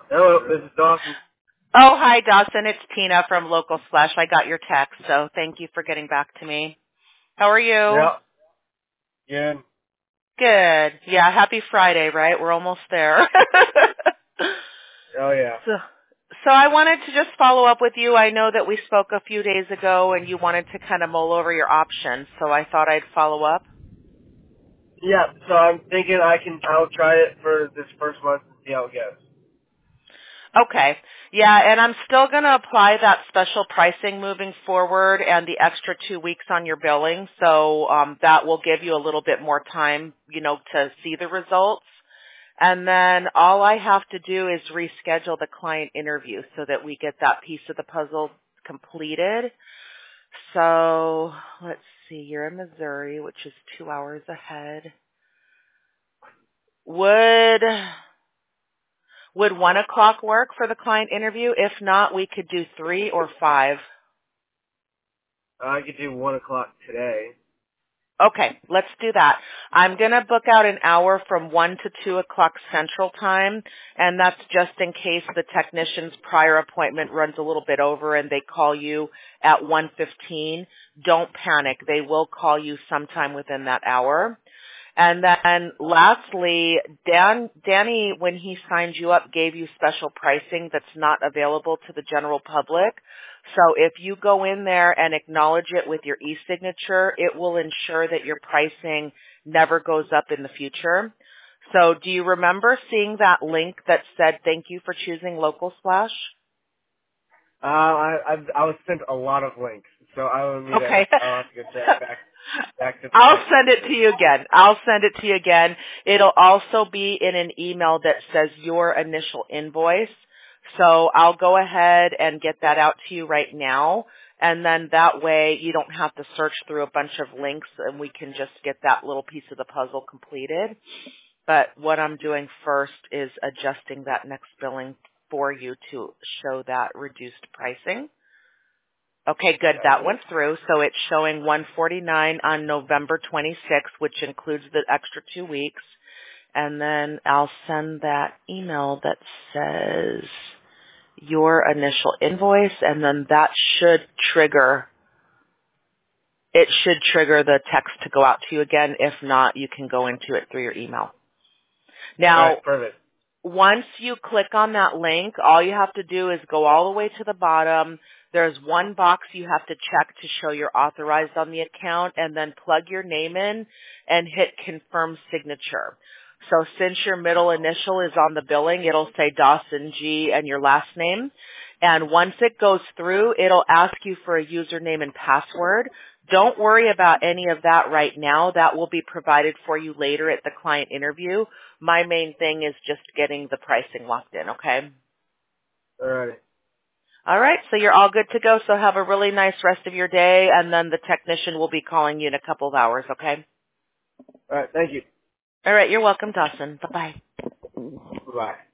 Hello, this is Dawson. Oh, hi, Dawson. It's Tina from Local Slash. I got your text, so thank you for getting back to me. How are you? Yeah. Yeah. Good. Yeah, happy Friday, right? We're almost there. Oh, yeah. so I wanted to just follow up with you. I know that we spoke a few days ago, and you wanted to kind of mull over your options, so I thought I'd follow up. Yeah, so I'm thinking I'll try it for this first month and see how it goes. Okay. Yeah, and I'm still going to apply that special pricing moving forward and the extra 2 weeks on your billing. So that will give you a little bit more time, to see the results. And then all I have to do is reschedule the client interview so that we get that piece of the puzzle completed. So let's see. You're in Missouri, which is 2 hours ahead. Would 1 o'clock work for the client interview? If not, we could do 3 or 5. I could do 1 o'clock today. Okay, let's do that. I'm going to book out an hour from 1 to 2 o'clock Central Time, and that's just in case the technician's prior appointment runs a little bit over and they call you at 1:15. Don't panic. They will call you sometime within that hour. And then lastly, Danny, when he signed you up, gave you special pricing that's not available to the general public. So if you go in there and acknowledge it with your e-signature, it will ensure that your pricing never goes up in the future. So do you remember seeing that link that said, thank you for choosing Local Splash? I was sent a lot of links, so I'll Okay. have to go check back to the I'll text send it to message. you again. I'll send it to you again. It'll also be in an email that says your initial invoice. So I'll go ahead and get that out to you right now. And then that way you don't have to search through a bunch of links and we can just get that little piece of the puzzle completed. But what I'm doing first is adjusting that next billing for you to show that reduced pricing. Okay, good. That Okay. went through. So it's showing 149 on November 26th, which includes the extra 2 weeks. And then I'll send that email that says your initial invoice, and then that should trigger the text to go out to you again. If not, you can go into it through your email. All Now, right, perfect. once you click on that link, all you have to do is go all the way to the bottom. There's one box you have to check to show you're authorized on the account, and then plug your name in and hit confirm signature. So since your middle initial is on the billing, it'll say Dawson G and your last name. And once it goes through, it'll ask you for a username and password. Don't worry about any of that right now. That will be provided for you later at the client interview. My main thing is just getting the pricing locked in, okay? All right. All right, so you're all good to go. So have a really nice rest of your day, and then the technician will be calling you in a couple of hours, okay? All right, thank you. All right, you're welcome, Dawson. Bye-bye. Bye-bye.